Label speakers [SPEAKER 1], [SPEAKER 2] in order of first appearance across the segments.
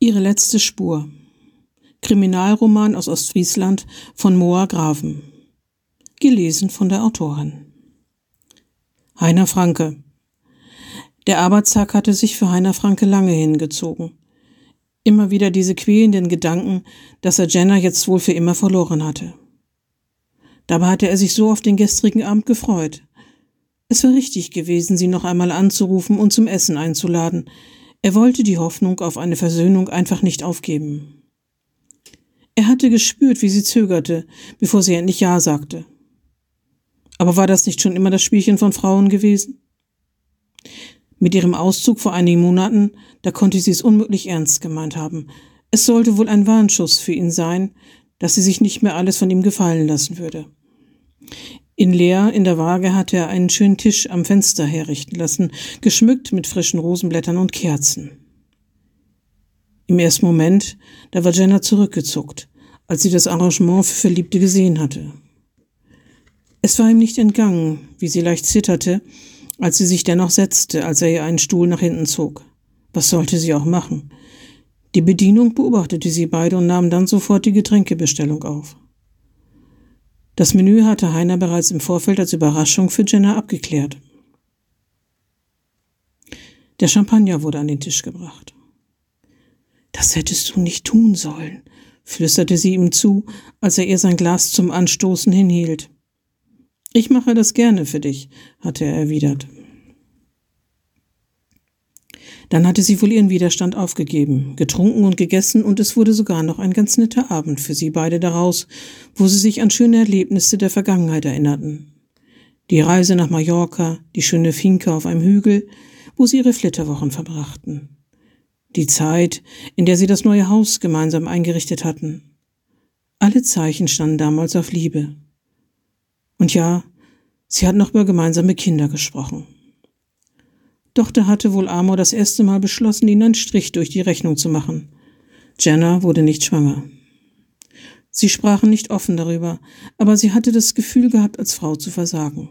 [SPEAKER 1] Ihre letzte Spur. Kriminalroman aus Ostfriesland von Moa Graven. Gelesen von der Autorin. Heiner Franke. Der Arbeitstag hatte sich für Heiner Franke lange hingezogen. Immer wieder diese quälenden Gedanken, dass er Jenna jetzt wohl für immer verloren hatte. Dabei hatte er sich so auf den gestrigen Abend gefreut. Es war richtig gewesen, sie noch einmal anzurufen und zum Essen einzuladen. Er wollte die Hoffnung auf eine Versöhnung einfach nicht aufgeben. Er hatte gespürt, wie sie zögerte, bevor sie endlich Ja sagte. Aber war das nicht schon immer das Spielchen von Frauen gewesen? Mit ihrem Auszug vor einigen Monaten, da konnte sie es unmöglich ernst gemeint haben. Es sollte wohl ein Warnschuss für ihn sein, dass sie sich nicht mehr alles von ihm gefallen lassen würde. In Leer in der Waage hatte er einen schönen Tisch am Fenster herrichten lassen, geschmückt mit frischen Rosenblättern und Kerzen. Im ersten Moment, da war Jenna zurückgezuckt, als sie das Arrangement für Verliebte gesehen hatte. Es war ihm nicht entgangen, wie sie leicht zitterte, als sie sich dennoch setzte, als er ihr einen Stuhl nach hinten zog. Was sollte sie auch machen? Die Bedienung beobachtete sie beide und nahm dann sofort die Getränkebestellung auf. Das Menü hatte Heiner bereits im Vorfeld als Überraschung für Jenna abgeklärt. Der Champagner wurde an den Tisch gebracht. »Das hättest du nicht tun sollen«, flüsterte sie ihm zu, als er ihr sein Glas zum Anstoßen hinhielt. »Ich mache das gerne für dich«, hatte er erwidert. Dann hatte sie wohl ihren Widerstand aufgegeben, getrunken und gegessen, und es wurde sogar noch ein ganz netter Abend für sie beide daraus, wo sie sich an schöne Erlebnisse der Vergangenheit erinnerten. Die Reise nach Mallorca, die schöne Finca auf einem Hügel, wo sie ihre Flitterwochen verbrachten. Die Zeit, in der sie das neue Haus gemeinsam eingerichtet hatten. Alle Zeichen standen damals auf Liebe. Und ja, sie hatten noch über gemeinsame Kinder gesprochen. Doch da hatte wohl Amor das erste Mal beschlossen, ihnen einen Strich durch die Rechnung zu machen. Jenna wurde nicht schwanger. Sie sprachen nicht offen darüber, aber sie hatte das Gefühl gehabt, als Frau zu versagen.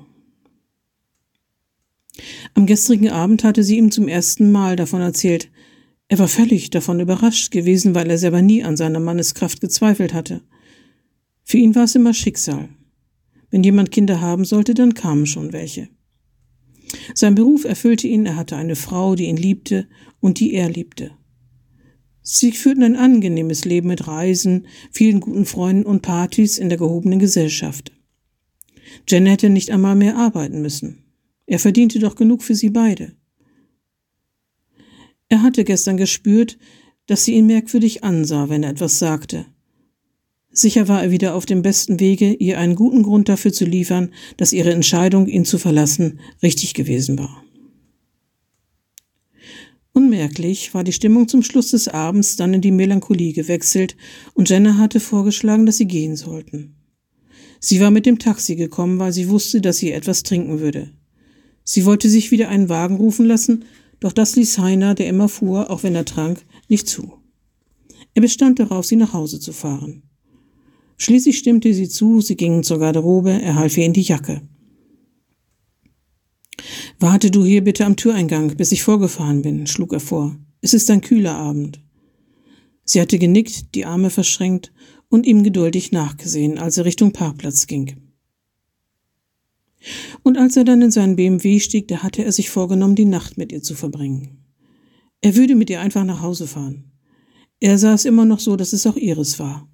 [SPEAKER 1] Am gestrigen Abend hatte sie ihm zum ersten Mal davon erzählt. Er war völlig davon überrascht gewesen, weil er selber nie an seiner Manneskraft gezweifelt hatte. Für ihn war es immer Schicksal. Wenn jemand Kinder haben sollte, dann kamen schon welche. Sein Beruf erfüllte ihn, er hatte eine Frau, die ihn liebte und die er liebte. Sie führten ein angenehmes Leben mit Reisen, vielen guten Freunden und Partys in der gehobenen Gesellschaft. Jen hätte nicht einmal mehr arbeiten müssen. Er verdiente doch genug für sie beide. Er hatte gestern gespürt, dass sie ihn merkwürdig ansah, wenn er etwas sagte. Sicher war er wieder auf dem besten Wege, ihr einen guten Grund dafür zu liefern, dass ihre Entscheidung, ihn zu verlassen, richtig gewesen war. Unmerklich war die Stimmung zum Schluss des Abends dann in die Melancholie gewechselt und Jenna hatte vorgeschlagen, dass sie gehen sollten. Sie war mit dem Taxi gekommen, weil sie wusste, dass sie etwas trinken würde. Sie wollte sich wieder einen Wagen rufen lassen, doch das ließ Heiner, der immer fuhr, auch wenn er trank, nicht zu. Er bestand darauf, sie nach Hause zu fahren. Schließlich stimmte sie zu, sie gingen zur Garderobe, er half ihr in die Jacke. »Warte du hier bitte am Türeingang, bis ich vorgefahren bin«, schlug er vor. »Es ist ein kühler Abend.« Sie hatte genickt, die Arme verschränkt und ihm geduldig nachgesehen, als er Richtung Parkplatz ging. Und als er dann in seinen BMW stieg, da hatte er sich vorgenommen, die Nacht mit ihr zu verbringen. Er würde mit ihr einfach nach Hause fahren. Er sah es immer noch so, dass es auch ihres war.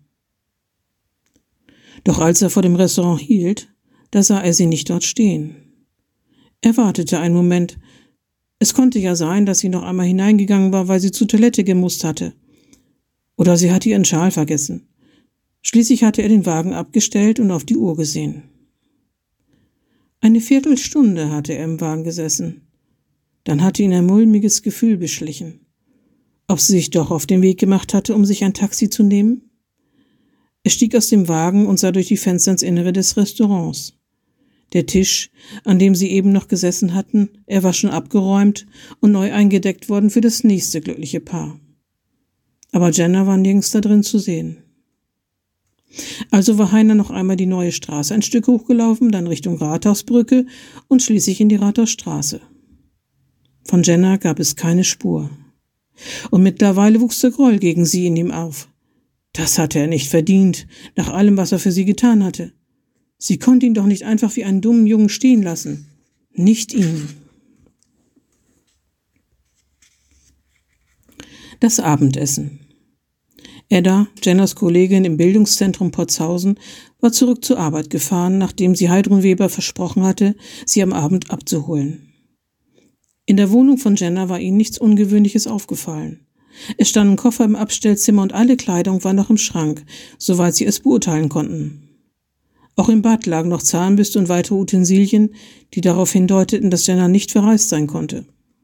[SPEAKER 1] Doch als er vor dem Restaurant hielt, da sah er sie nicht dort stehen. Er wartete einen Moment. Es konnte ja sein, dass sie noch einmal hineingegangen war, weil sie zur Toilette gemusst hatte. Oder sie hatte ihren Schal vergessen. Schließlich hatte er den Wagen abgestellt und auf die Uhr gesehen. Eine Viertelstunde hatte er im Wagen gesessen. Dann hatte ihn ein mulmiges Gefühl beschlichen. Ob sie sich doch auf den Weg gemacht hatte, um sich ein Taxi zu nehmen? Er stieg aus dem Wagen und sah durch die Fenster ins Innere des Restaurants. Der Tisch, an dem sie eben noch gesessen hatten, er war schon abgeräumt und neu eingedeckt worden für das nächste glückliche Paar. Aber Jenna war nirgends da drin zu sehen. Also war Heiner noch einmal die neue Straße ein Stück hochgelaufen, dann Richtung Rathausbrücke und schließlich in die Rathausstraße. Von Jenna gab es keine Spur. Und mittlerweile wuchs der Groll gegen sie in ihm auf. Das hatte er nicht verdient, nach allem, was er für sie getan hatte. Sie konnte ihn doch nicht einfach wie einen dummen Jungen stehen lassen. Nicht ihn. Das Abendessen. Edda, Jenners Kollegin im Bildungszentrum Potshausen, war zurück zur Arbeit gefahren, nachdem sie Heidrun Weber versprochen hatte, sie am Abend abzuholen. In der Wohnung von Jenner war ihnen nichts Ungewöhnliches aufgefallen. Es standen Koffer im Abstellzimmer und alle Kleidung war noch im Schrank, soweit sie es beurteilen konnten. Auch im Bad lagen noch Zahnbürste und weitere Utensilien, die darauf hindeuteten, dass Jenner nicht verreist sein konnte.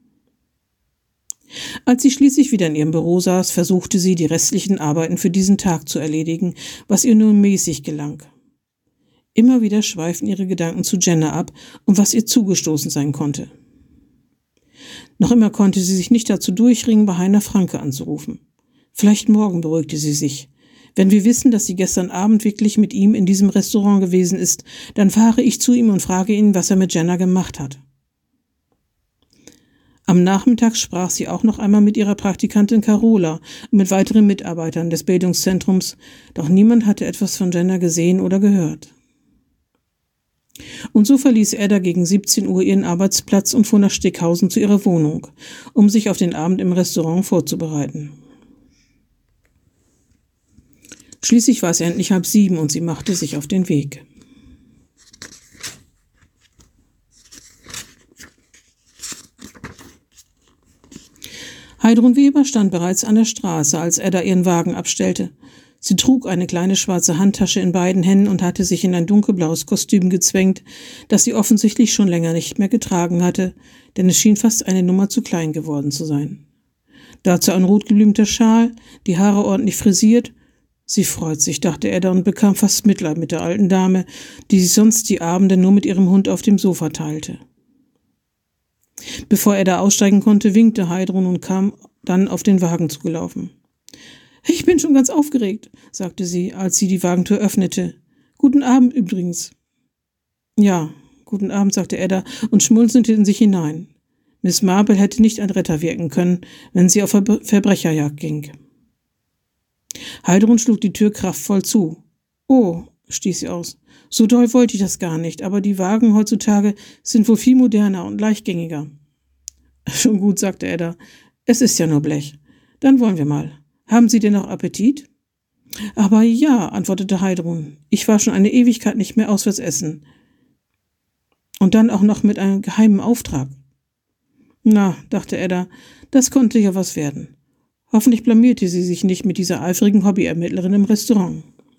[SPEAKER 1] Als sie schließlich wieder in ihrem Büro saß, versuchte sie, die restlichen Arbeiten für diesen Tag zu erledigen, was ihr nur mäßig gelang. Immer wieder schweiften ihre Gedanken zu Jenner ab und was ihr zugestoßen sein konnte. Noch immer konnte sie sich nicht dazu durchringen, bei Heiner Franke anzurufen. Vielleicht morgen, beruhigte sie sich. Wenn wir wissen, dass sie gestern Abend wirklich mit ihm in diesem Restaurant gewesen ist, dann fahre ich zu ihm und frage ihn, was er mit Jenner gemacht hat. Am Nachmittag sprach sie auch noch einmal mit ihrer Praktikantin Carola und mit weiteren Mitarbeitern des Bildungszentrums, doch niemand hatte etwas von Jenner gesehen oder gehört. Und so verließ Edda gegen 17 Uhr ihren Arbeitsplatz und fuhr nach Stickhausen zu ihrer Wohnung, um sich auf den Abend im Restaurant vorzubereiten. Schließlich war es endlich 6:30 und sie machte sich auf den Weg. Heidrun Weber stand bereits an der Straße, als Edda ihren Wagen abstellte. Sie trug eine kleine schwarze Handtasche in beiden Händen und hatte sich in ein dunkelblaues Kostüm gezwängt, das sie offensichtlich schon länger nicht mehr getragen hatte, denn es schien fast eine Nummer zu klein geworden zu sein. Dazu ein rotgeblümter Schal, die Haare ordentlich frisiert. Sie freut sich, dachte Edda und bekam fast Mitleid mit der alten Dame, die sich sonst die Abende nur mit ihrem Hund auf dem Sofa teilte. Bevor Edda aussteigen konnte, winkte Heidrun und kam dann auf den Wagen zugelaufen. »Ich bin schon ganz aufgeregt«, sagte sie, als sie die Wagentür öffnete. »Guten Abend übrigens.« »Ja, guten Abend«, sagte Edda und schmunzelte in sich hinein. Miss Marple hätte nicht ein Retter wirken können, wenn sie auf Verbrecherjagd ging. Heidrun schlug die Tür kraftvoll zu. »Oh«, stieß sie aus, »so doll wollte ich das gar nicht, aber die Wagen heutzutage sind wohl viel moderner und leichtgängiger.« »Schon gut«, sagte Edda, »es ist ja nur Blech. Dann wollen wir mal. Haben Sie denn noch Appetit?« »Aber ja«, antwortete Heidrun, »ich war schon eine Ewigkeit nicht mehr auswärts essen. Und dann auch noch mit einem geheimen Auftrag.« »Na«, dachte Edda, »das konnte ja was werden. Hoffentlich blamierte sie sich nicht mit dieser eifrigen Hobbyermittlerin im Restaurant.«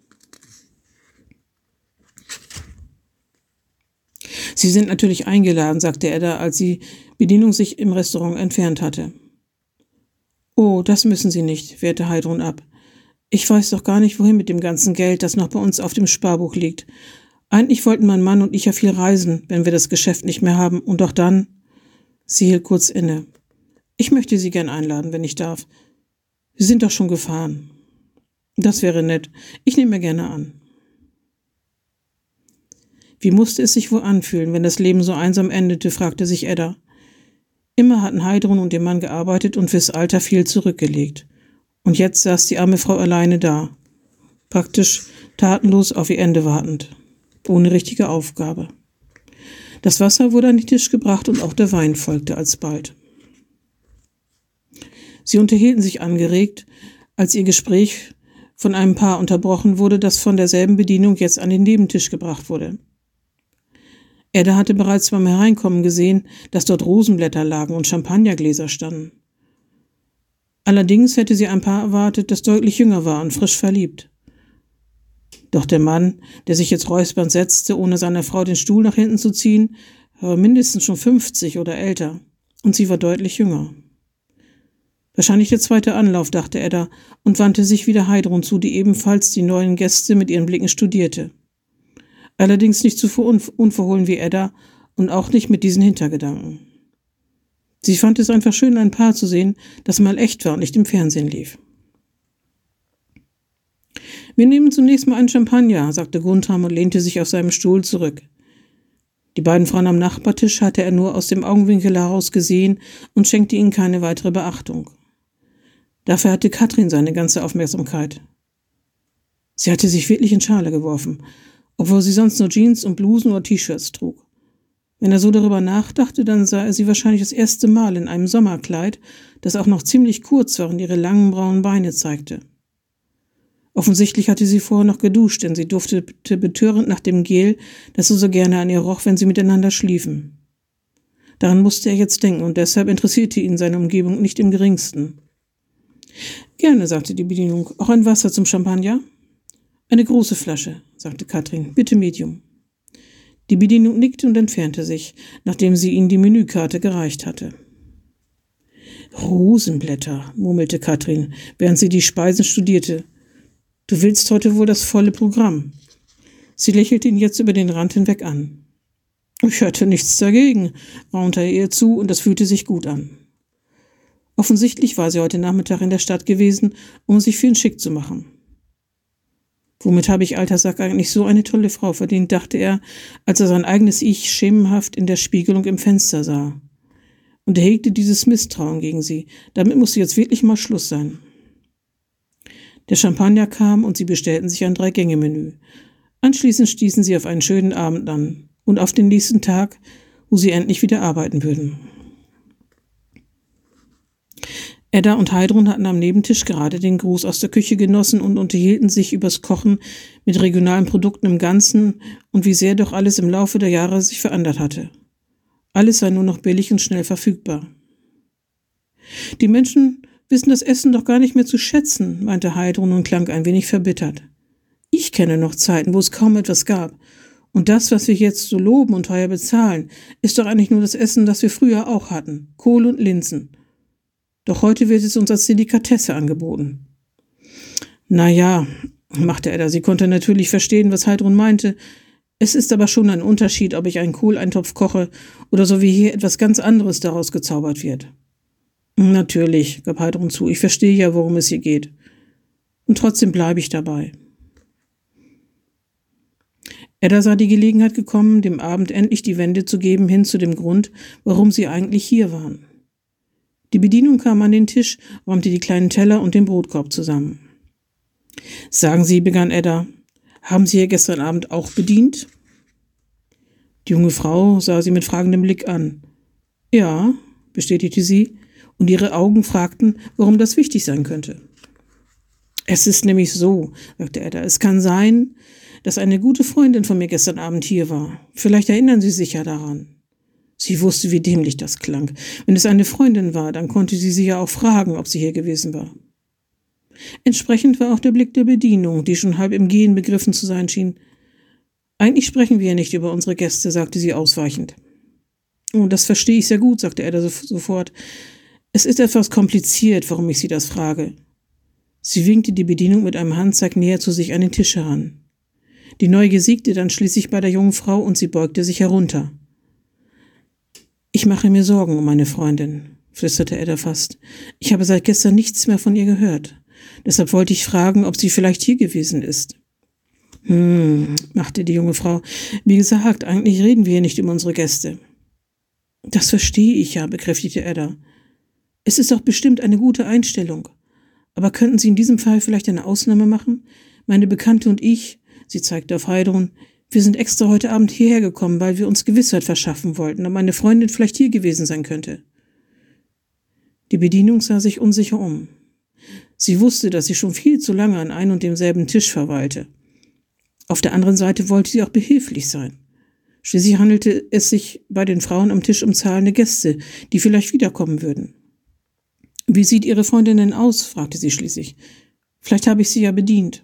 [SPEAKER 1] »Sie sind natürlich eingeladen«, sagte Edda, als die Bedienung sich im Restaurant entfernt hatte. »Oh, das müssen Sie nicht«, wehrte Heidrun ab. »Ich weiß doch gar nicht, wohin mit dem ganzen Geld, das noch bei uns auf dem Sparbuch liegt. Eigentlich wollten mein Mann und ich ja viel reisen, wenn wir das Geschäft nicht mehr haben, und doch dann...« Sie hielt kurz inne. »Ich möchte Sie gern einladen, wenn ich darf. Sie sind doch schon gefahren.« »Das wäre nett. Ich nehme mir gerne an.« Wie musste es sich wohl anfühlen, wenn das Leben so einsam endete, fragte sich Edda. Immer hatten Heidrun und ihr Mann gearbeitet und fürs Alter viel zurückgelegt. Und jetzt saß die arme Frau alleine da, praktisch tatenlos auf ihr Ende wartend, ohne richtige Aufgabe. Das Wasser wurde an den Tisch gebracht und auch der Wein folgte alsbald. Sie unterhielten sich angeregt, als ihr Gespräch von einem Paar unterbrochen wurde, das von derselben Bedienung jetzt an den Nebentisch gebracht wurde. Edda hatte bereits beim Hereinkommen gesehen, dass dort Rosenblätter lagen und Champagnergläser standen. Allerdings hätte sie ein Paar erwartet, das deutlich jünger war und frisch verliebt. Doch der Mann, der sich jetzt räuspernd setzte, ohne seiner Frau den Stuhl nach hinten zu ziehen, war mindestens schon 50 oder älter, und sie war deutlich jünger. Wahrscheinlich der zweite Anlauf, dachte Edda und wandte sich wieder Heidrun zu, die ebenfalls die neuen Gäste mit ihren Blicken studierte. Allerdings nicht so unverhohlen wie Edda und auch nicht mit diesen Hintergedanken. Sie fand es einfach schön, ein Paar zu sehen, das mal echt war und nicht im Fernsehen lief. »Wir nehmen zunächst mal einen Champagner«, sagte Guntram und lehnte sich auf seinem Stuhl zurück. Die beiden Frauen am Nachbartisch hatte er nur aus dem Augenwinkel heraus gesehen und schenkte ihnen keine weitere Beachtung. Dafür hatte Katrin seine ganze Aufmerksamkeit. Sie hatte sich wirklich in Schale geworfen, obwohl sie sonst nur Jeans und Blusen oder T-Shirts trug. Wenn er so darüber nachdachte, dann sah er sie wahrscheinlich das erste Mal in einem Sommerkleid, das auch noch ziemlich kurz war und ihre langen braunen Beine zeigte. Offensichtlich hatte sie vorher noch geduscht, denn sie duftete betörend nach dem Gel, das er so gerne an ihr roch, wenn sie miteinander schliefen. Daran musste er jetzt denken, und deshalb interessierte ihn seine Umgebung nicht im geringsten. »Gerne«, sagte die Bedienung. »Auch ein Wasser zum Champagner?« »Eine große Flasche«, sagte Katrin. »Bitte Medium.« Die Bedienung nickte und entfernte sich, nachdem sie ihnen die Menükarte gereicht hatte. »Rosenblätter«, murmelte Katrin, während sie die Speisen studierte. »Du willst heute wohl das volle Programm.« Sie lächelte ihn jetzt über den Rand hinweg an. »Ich hatte nichts dagegen«, raunte er ihr zu, und das fühlte sich gut an. Offensichtlich war sie heute Nachmittag in der Stadt gewesen, um sich für ihn schick zu machen. »Womit habe ich, alter Sack, eigentlich so eine tolle Frau verdient«, dachte er, als er sein eigenes Ich schemenhaft in der Spiegelung im Fenster sah. Und er hegte dieses Misstrauen gegen sie. Damit musste jetzt wirklich mal Schluss sein. Der Champagner kam und sie bestellten sich ein 3-Gänge-Menü. Anschließend stießen sie auf einen schönen Abend an und auf den nächsten Tag, wo sie endlich wieder arbeiten würden. Edda und Heidrun hatten am Nebentisch gerade den Gruß aus der Küche genossen und unterhielten sich übers Kochen mit regionalen Produkten im Ganzen und wie sehr doch alles im Laufe der Jahre sich verändert hatte. Alles sei nur noch billig und schnell verfügbar. »Die Menschen wissen das Essen doch gar nicht mehr zu schätzen«, meinte Heidrun und klang ein wenig verbittert. »Ich kenne noch Zeiten, wo es kaum etwas gab. Und das, was wir jetzt so loben und teuer bezahlen, ist doch eigentlich nur das Essen, das wir früher auch hatten. Kohl und Linsen. Doch heute wird es uns als Delikatesse angeboten.« »Na ja«, machte Edda. Sie konnte natürlich verstehen, was Heidrun meinte. »Es ist aber schon ein Unterschied, ob ich einen Kohleintopf koche oder so wie hier etwas ganz anderes daraus gezaubert wird.« »Natürlich«, gab Heidrun zu. »Ich verstehe ja, worum es hier geht. Und trotzdem bleibe ich dabei.« Edda sah die Gelegenheit gekommen, dem Abend endlich die Wende zu geben hin zu dem Grund, warum sie eigentlich hier waren. Die Bedienung kam an den Tisch, räumte die kleinen Teller und den Brotkorb zusammen. »Sagen Sie«, begann Edda, »haben Sie hier gestern Abend auch bedient?« Die junge Frau sah sie mit fragendem Blick an. »Ja«, bestätigte sie, und ihre Augen fragten, warum das wichtig sein könnte. »Es ist nämlich so«, sagte Edda, »es kann sein, dass eine gute Freundin von mir gestern Abend hier war. Vielleicht erinnern Sie sich ja daran.« Sie wusste, wie dämlich das klang. Wenn es eine Freundin war, dann konnte sie ja auch fragen, ob sie hier gewesen war. Entsprechend war auch der Blick der Bedienung, die schon halb im Gehen begriffen zu sein schien. »Eigentlich sprechen wir ja nicht über unsere Gäste«, sagte sie ausweichend. »Oh, das verstehe ich sehr gut«, sagte er sofort. »Es ist etwas kompliziert, warum ich Sie das frage.« Sie winkte die Bedienung mit einem Handzeig näher zu sich an den Tisch heran. Die Neugier siegte dann schließlich bei der jungen Frau und sie beugte sich herunter. »Ich mache mir Sorgen um meine Freundin«, flüsterte Edda fast. »Ich habe seit gestern nichts mehr von ihr gehört. Deshalb wollte ich fragen, ob sie vielleicht hier gewesen ist.« Machte die junge Frau. »Wie gesagt, eigentlich reden wir hier nicht über unsere Gäste.« »Das verstehe ich ja«, bekräftigte Edda. »Es ist doch bestimmt eine gute Einstellung. Aber könnten Sie in diesem Fall vielleicht eine Ausnahme machen? Meine Bekannte und ich«, sie zeigte auf Heidrun, »wir sind extra heute Abend hierher gekommen, weil wir uns Gewissheit verschaffen wollten, ob meine Freundin vielleicht hier gewesen sein könnte.« Die Bedienung sah sich unsicher um. Sie wusste, dass sie schon viel zu lange an ein und demselben Tisch verweilte. Auf der anderen Seite wollte sie auch behilflich sein. Schließlich handelte es sich bei den Frauen am Tisch um zahlende Gäste, die vielleicht wiederkommen würden. »Wie sieht Ihre Freundin denn aus?«, fragte sie schließlich. »Vielleicht habe ich sie ja bedient.«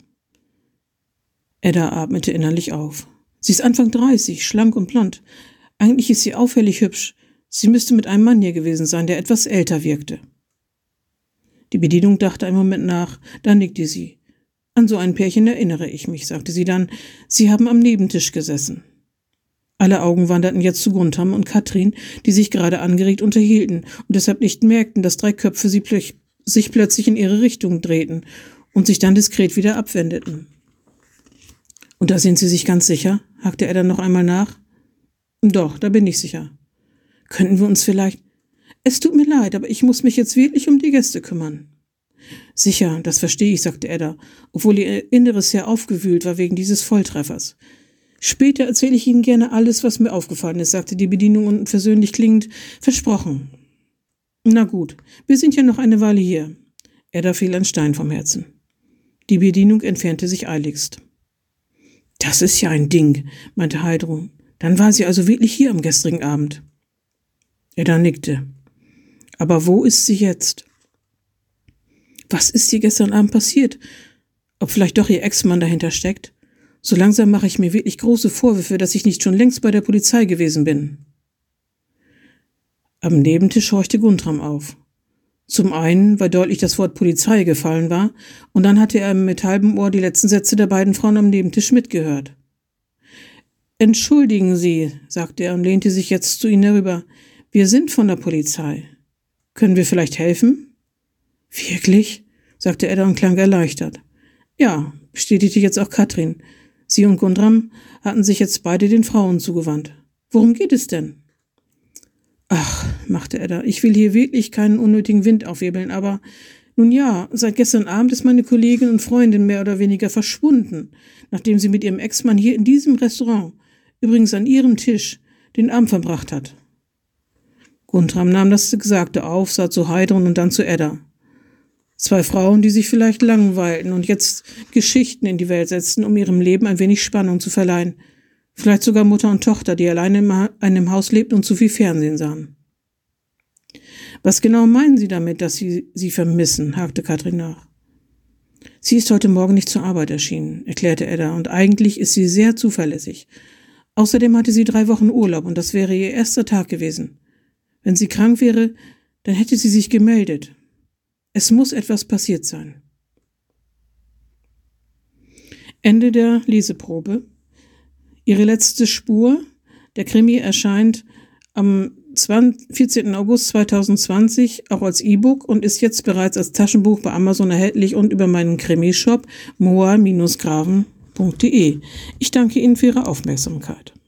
[SPEAKER 1] Edda atmete innerlich auf. Sie ist Anfang 30, schlank und blond. Eigentlich ist sie auffällig hübsch. Sie müsste mit einem Mann hier gewesen sein, der etwas älter wirkte. Die Bedienung dachte einen Moment nach, dann nickte sie. »An so ein Pärchen erinnere ich mich«, sagte sie dann. »Sie haben am Nebentisch gesessen.« Alle Augen wanderten jetzt zu Guntram und Katrin, die sich gerade angeregt unterhielten und deshalb nicht merkten, dass 3 Köpfe sich plötzlich in ihre Richtung drehten und sich dann diskret wieder abwendeten. »Und da sind Sie sich ganz sicher?«, hakte er dann noch einmal nach. »Doch, da bin ich sicher.« »Könnten wir uns vielleicht...« »Es tut mir leid, aber ich muss mich jetzt wirklich um die Gäste kümmern.« Sicher, das verstehe ich, sagte Edda, obwohl ihr Inneres sehr aufgewühlt war wegen dieses Volltreffers. Später erzähle ich Ihnen gerne alles, was mir aufgefallen ist, sagte die Bedienung und versöhnlich klingend, versprochen. Na gut, wir sind ja noch eine Weile hier. Edda fiel ein Stein vom Herzen. Die Bedienung entfernte sich eiligst. Das ist ja ein Ding, meinte Heidrun. Dann war sie also wirklich hier am gestrigen Abend. Edda nickte. Aber wo ist sie jetzt? Was ist ihr gestern Abend passiert? Ob vielleicht doch ihr Ex-Mann dahinter steckt? So langsam mache ich mir wirklich große Vorwürfe, dass ich nicht schon längst bei der Polizei gewesen bin. Am Nebentisch horchte Guntram auf. Zum einen, weil deutlich das Wort Polizei gefallen war, und dann hatte er mit halbem Ohr die letzten Sätze der beiden Frauen am Nebentisch mitgehört. »Entschuldigen Sie«, sagte er und lehnte sich jetzt zu ihnen herüber, »wir sind von der Polizei. Können wir vielleicht helfen?« »Wirklich?«, sagte Edda und klang erleichtert. »Ja«, bestätigte jetzt auch Katrin. Sie und Guntram hatten sich jetzt beide den Frauen zugewandt. »Worum geht es denn?« »Ach«, machte Edda, »ich will hier wirklich keinen unnötigen Wind aufwirbeln, aber nun ja, seit gestern Abend ist meine Kollegin und Freundin mehr oder weniger verschwunden, nachdem sie mit ihrem Ex-Mann hier in diesem Restaurant, übrigens an ihrem Tisch, den Abend verbracht hat.« Guntram nahm das Gesagte auf, sah zu Heidrun und dann zu Edda. Zwei Frauen, die sich vielleicht langweilten und jetzt Geschichten in die Welt setzten, um ihrem Leben ein wenig Spannung zu verleihen. Vielleicht sogar Mutter und Tochter, die alleine in einem Haus lebten und zu viel Fernsehen sahen. »Was genau meinen Sie damit, dass Sie vermissen?« hakte Katrin nach. »Sie ist heute Morgen nicht zur Arbeit erschienen«, erklärte Edda, »und eigentlich ist sie sehr zuverlässig. Außerdem hatte sie 3 Wochen Urlaub und das wäre ihr erster Tag gewesen. Wenn sie krank wäre, dann hätte sie sich gemeldet. Es muss etwas passiert sein.« Ende der Leseprobe. Ihre letzte Spur. Der Krimi erscheint am 14. August 2020 auch als E-Book und ist jetzt bereits als Taschenbuch bei Amazon erhältlich und über meinen Krimi-Shop moa-graven.de. Ich danke Ihnen für Ihre Aufmerksamkeit.